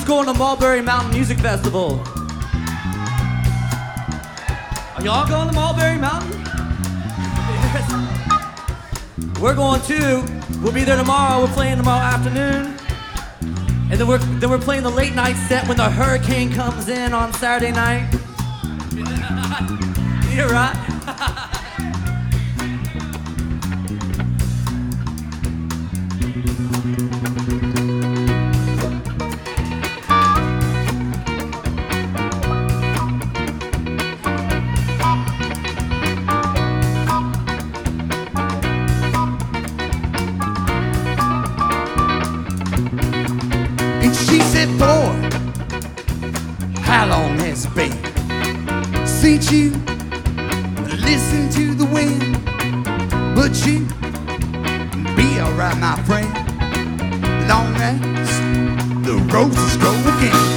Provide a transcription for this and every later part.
going to Mulberry Mountain Music Festival? Are y'all going to Mulberry Mountain? Yes. We're going too. We'll be there tomorrow. We're playing tomorrow afternoon. And then we're playing the late night set when the hurricane comes in on Saturday night. You're right. And she said, boy, how long has it been since you listened to the wind? But you be alright, my friend, long as the roses grow again.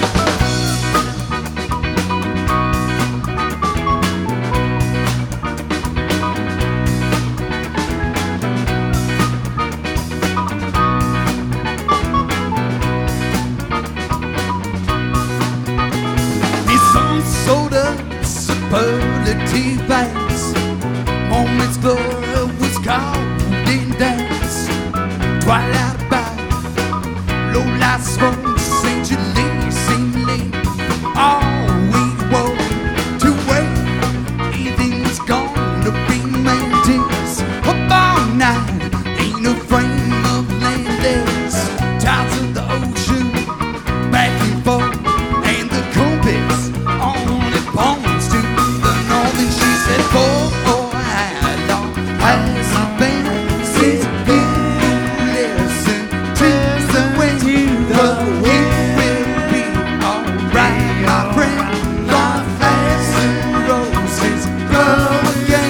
Sort of superlative vibes. Moments glory was golden dance. Twilight about low light smoke, St. Julie, seemingly all we want to wait. Anything was gonna be maintained up all night. Ain't a frame of land that's tides of the ocean back and forth, and the compass points to the north. And she said, boy, how long has it been since you listened to the wind? The wind will be alright, my friend, long as the roses grow again.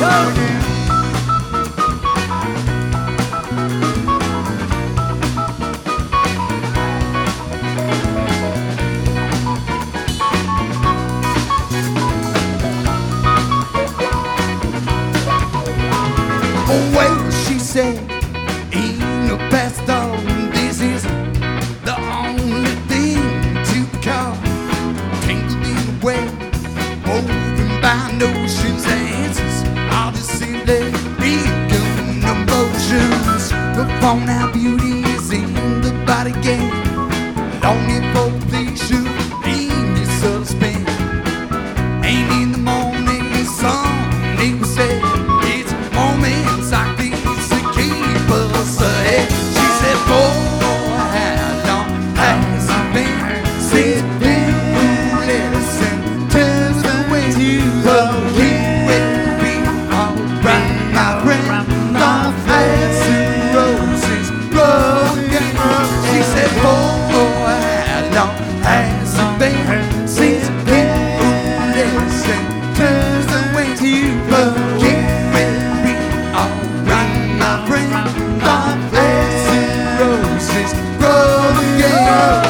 Well, she said, ain't no past on. This is the only thing to come. Tangled in the web, woven by notions, answers all just simply become emotions. The phone out beauty is in the body game, longing for pleasure in your subtle spin. Ain't in the morning sun, it was said. Moments like these that keep us ahead. She said, boy, how long has it been since you listened to the wind? The wind will be alright, my friend, long as the roses grow again. She said, boy, how long has it been since you listened to the wind? The wind alright, my friend, long as the roses grow again.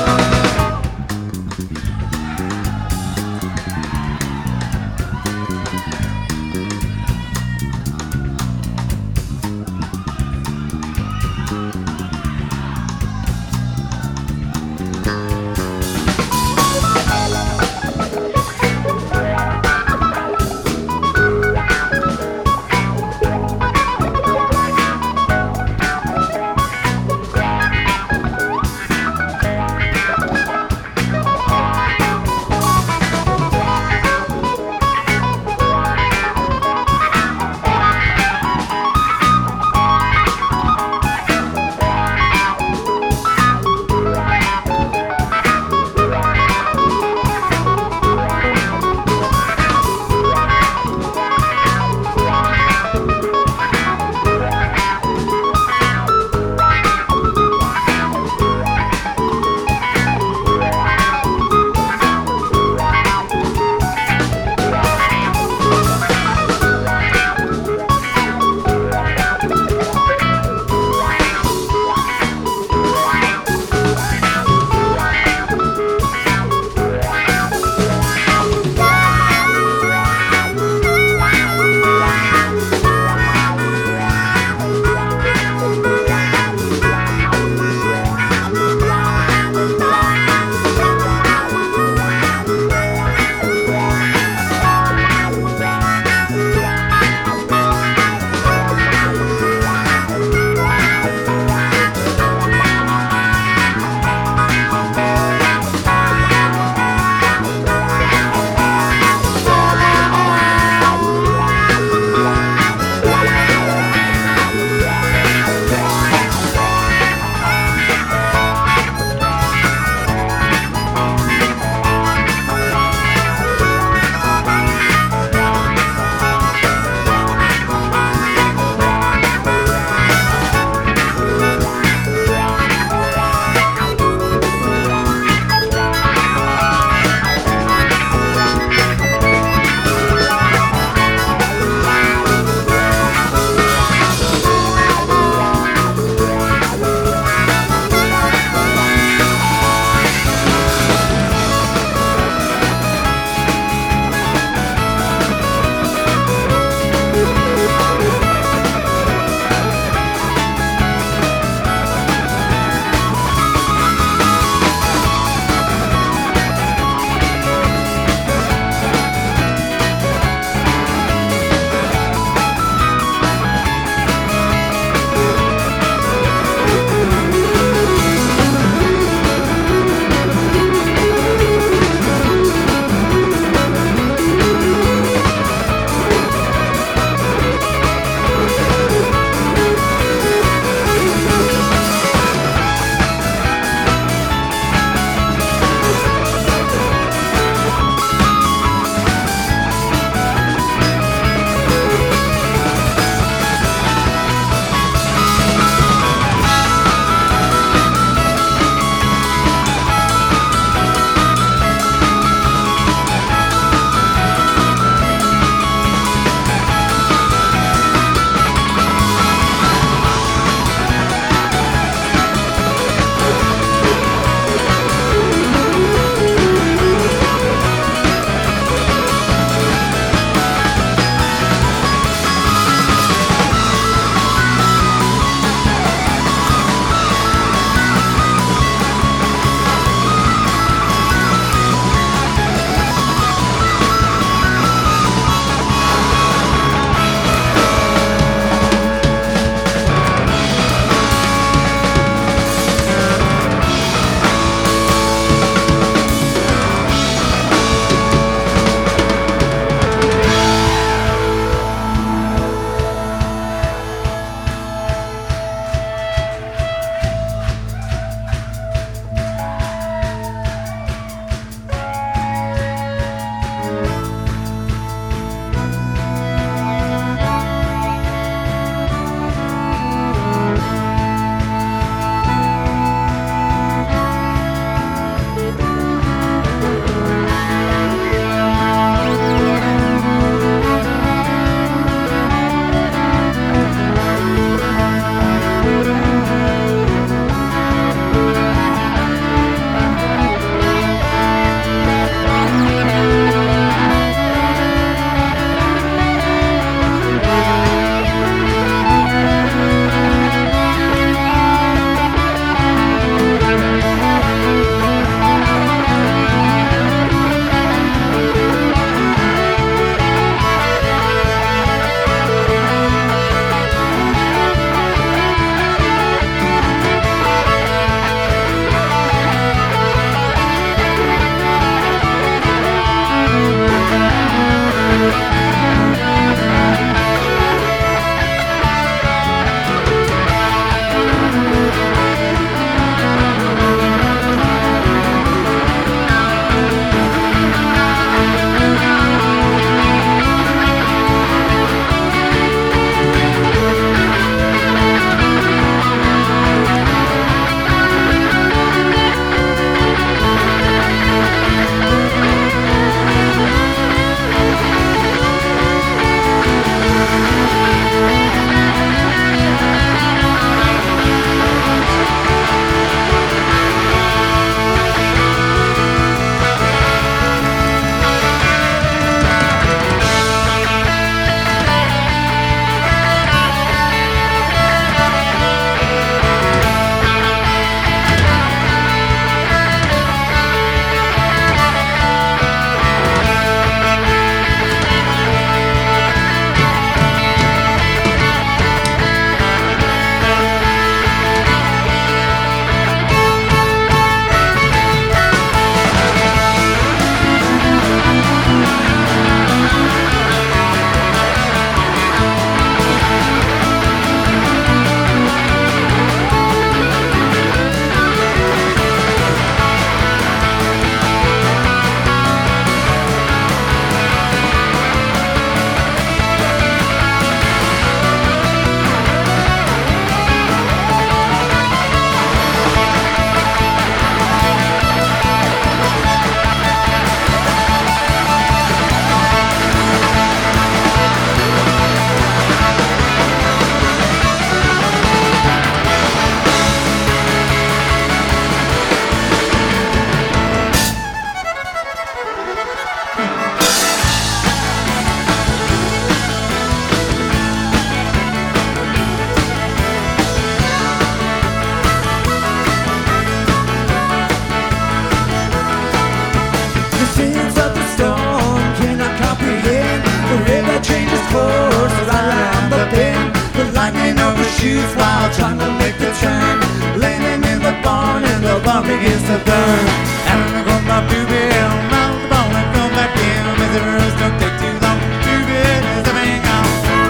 shoes while trying to make the turn. Landing in the barn and the barn begins to burn. And I got my baby around the barn and come back in. Visitors don't take too long. Too good as a bang on.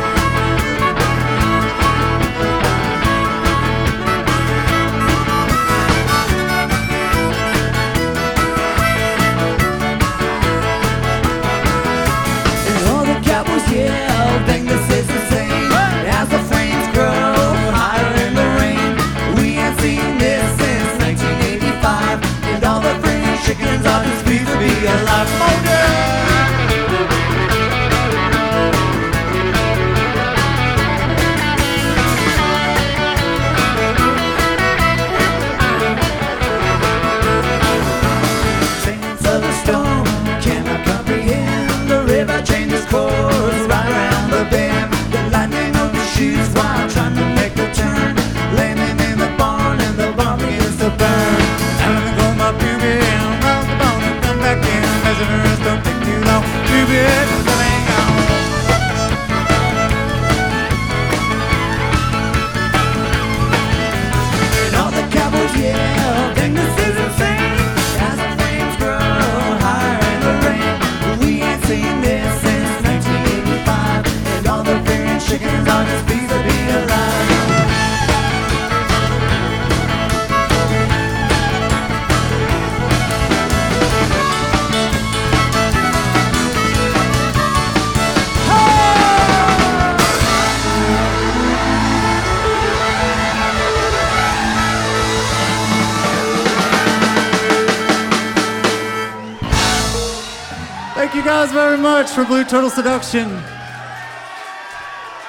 And all the cowboys yell, think this is insane. As the flames grow higher in the rain. We ain't seen this since 1985. And all the free chickens are just pleased to be alive. Oh, yeah. Saints of the storm cannot comprehend. The river changes course right around the bend. The lightning on the shoes while trying to make the turn. Landing in the barn and the barn begins to burn. I'm gonna go my baby around the barn and come back in. Visitors don't take too long. Too good as a hang on. And all the cowboys yell, think this is insane. As the flames grow higher in the rain. We ain't seen this since 1985. And all the free chickens are just pleased to be alive. Thank you guys very much for Blue Turtle Seduction.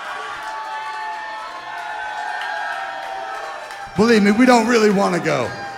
Believe me, we don't really want to go.